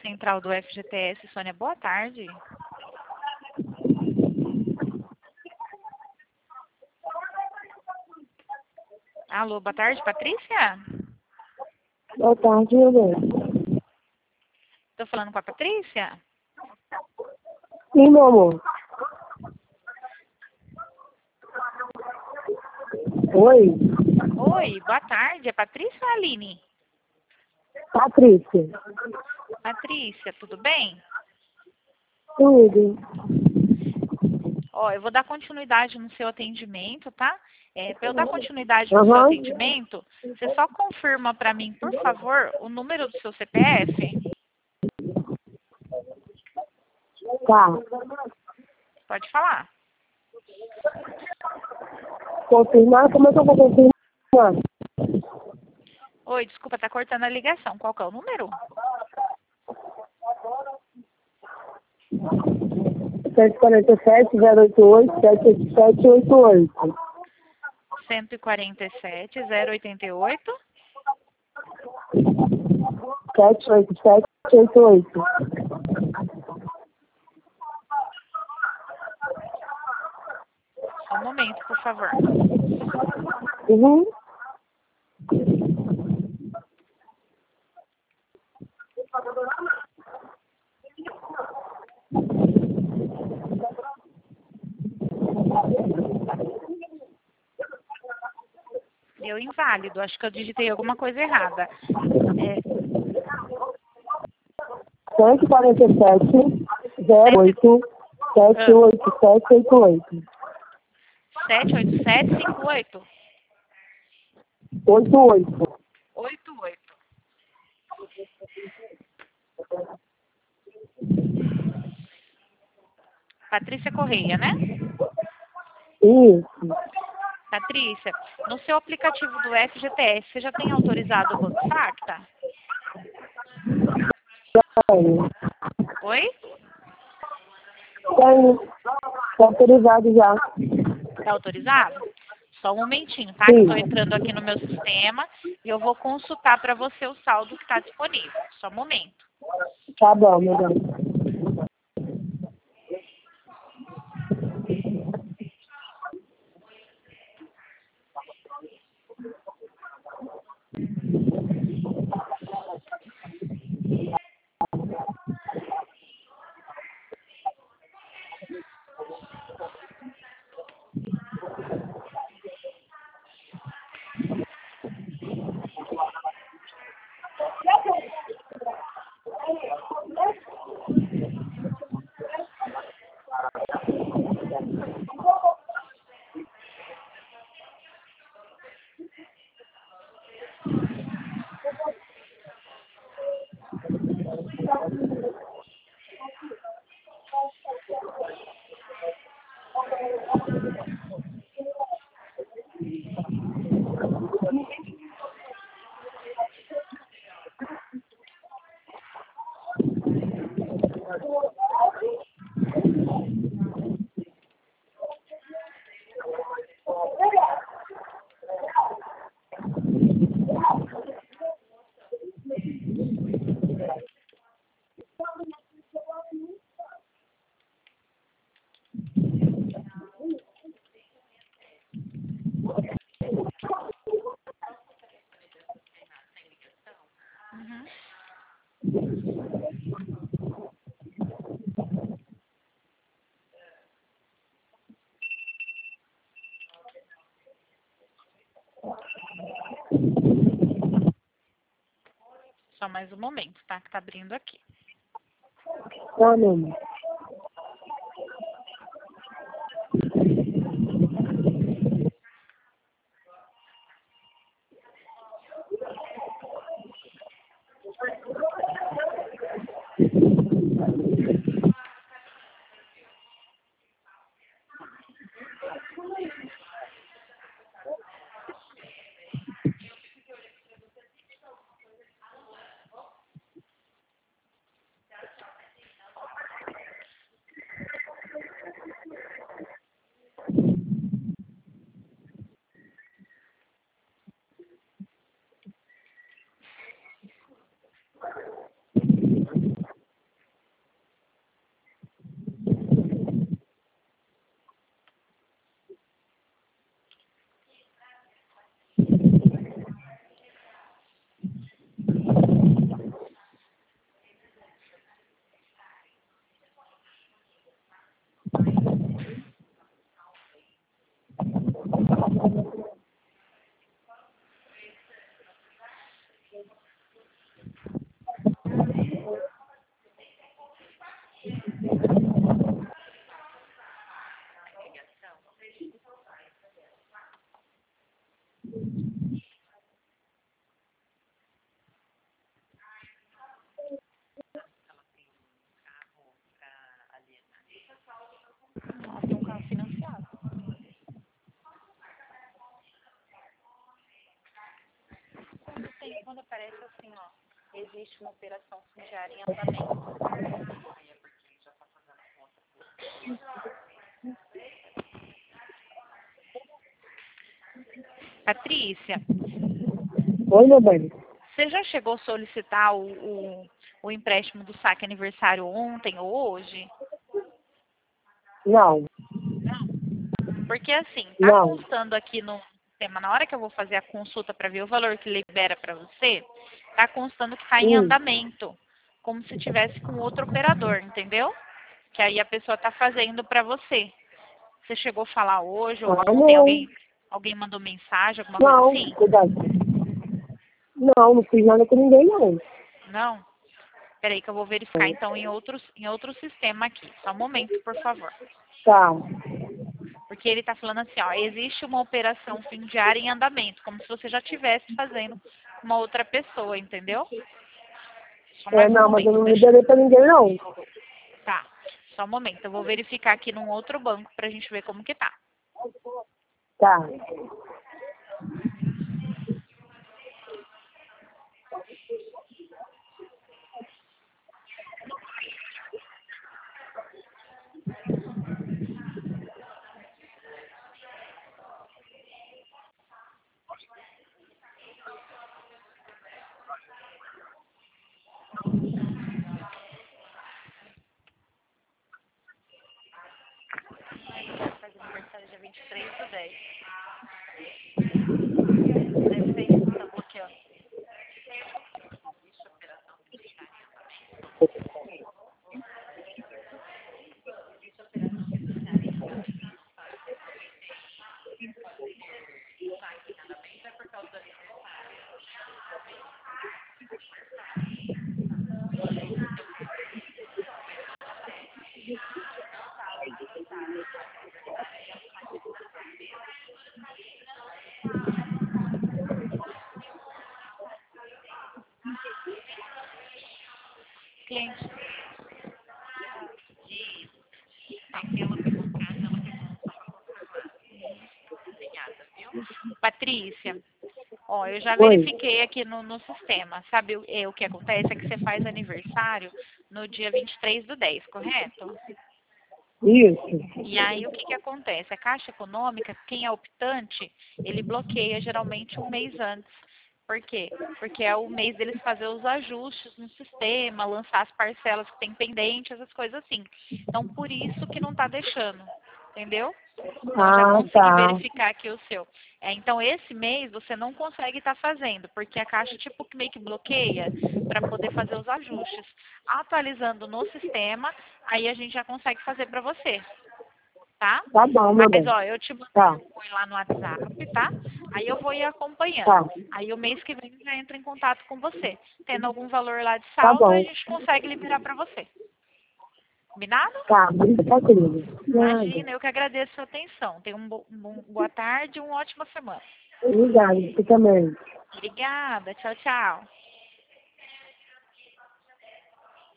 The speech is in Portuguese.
central do FGTS, Sônia. Boa tarde. Alô, boa tarde, Patrícia? Boa tarde, Helena. Tô falando com a Patrícia? Sim, meu amor. Oi, Oi, boa tarde. É Patrícia ou Aline? Patrícia. Patrícia, tudo bem? Tudo. Ó, eu vou dar continuidade no seu atendimento, tá? Para eu dar continuidade no seu Aham. atendimento, você só confirma para mim, por favor, o número do seu CPF? Tá. Pode falar. Confirmar? Como é que eu vou confirmar? Oi, desculpa, tá cortando a ligação. Qual que é o número? 747-088-787-88. 147 088 787-88. Só um momento, por favor. Uhum. Deu inválido. Acho que eu digitei alguma coisa errada. 147-08-787-88. 78758 88. 88. Patrícia Correia, né? Isso. Patrícia, no seu aplicativo do FGTS, você já tem autorizado o Banco Facta? Tenho. Oi? Tenho. Tá autorizado já. Tá autorizado? Só um momentinho, tá? Sim. Que eu tô entrando aqui no meu sistema e eu vou consultar para você o saldo que está disponível. Só um momento. Tá bom, meu Deus. Uhum. Só mais um momento, tá? Que tá abrindo aqui. Tá, meu amor. quando aparece assim, ó, existe uma operação fundiária em andamento. Patrícia, Oi, meu bem. você já chegou a solicitar o empréstimo do saque aniversário ontem ou hoje? Não, Porque assim, tá não. constando aqui no sistema, na hora que eu vou fazer a consulta para ver o valor que libera para você, tá constando que está em andamento, como se tivesse com outro operador, entendeu? Que aí a pessoa tá fazendo para você. Você chegou a falar hoje ou Ah, ontem? não. Alguém mandou mensagem, alguma coisa Não, assim? cuidado. Não fiz nada com ninguém, não. Não? Peraí que eu vou verificar então em outro sistema aqui. Só um momento, por favor. Tá, Porque ele está falando assim, ó, existe uma operação fundiária em andamento, como se você já estivesse fazendo com uma outra pessoa, entendeu? Só mais um não, mas eu momento, não deixa. liberei pra ninguém, não. Tá, só um momento. Eu vou verificar aqui num outro banco pra gente ver como que tá. Tá. Faz aniversário dia 23/10. Deve ser isso que tá bloqueando. Cliente. Patrícia, ó, eu já Oi. verifiquei aqui no sistema. Sabe o que acontece? É que você faz aniversário no dia 23/10, correto? Isso. E aí o que acontece? A Caixa Econômica, quem é optante, ele bloqueia geralmente um mês antes. Por quê? Porque é o mês deles fazer os ajustes no sistema, lançar as parcelas que tem pendente, essas coisas assim. Então, por isso que não está deixando, entendeu? Então, já consegui Tá. verificar aqui o seu. Então, esse mês você não consegue estar fazendo, porque a Caixa tipo que meio que bloqueia para poder fazer os ajustes. Atualizando no sistema, aí a gente já consegue fazer para você, tá? Tá bom, meu Mas, bem. ó, eu te mandei Tá, um oi lá no WhatsApp, tá? Aí eu vou ir acompanhando. tá. Aí o mês que vem eu já entro em contato com você. Tendo algum valor lá de Tá saldo, a bom. gente consegue liberar para você. Combinado? Tá, tá, querido. Nada. Imagina, eu que agradeço a sua atenção. Tenha boa tarde e uma ótima semana. Obrigada, você também. Obrigada. Tchau, tchau.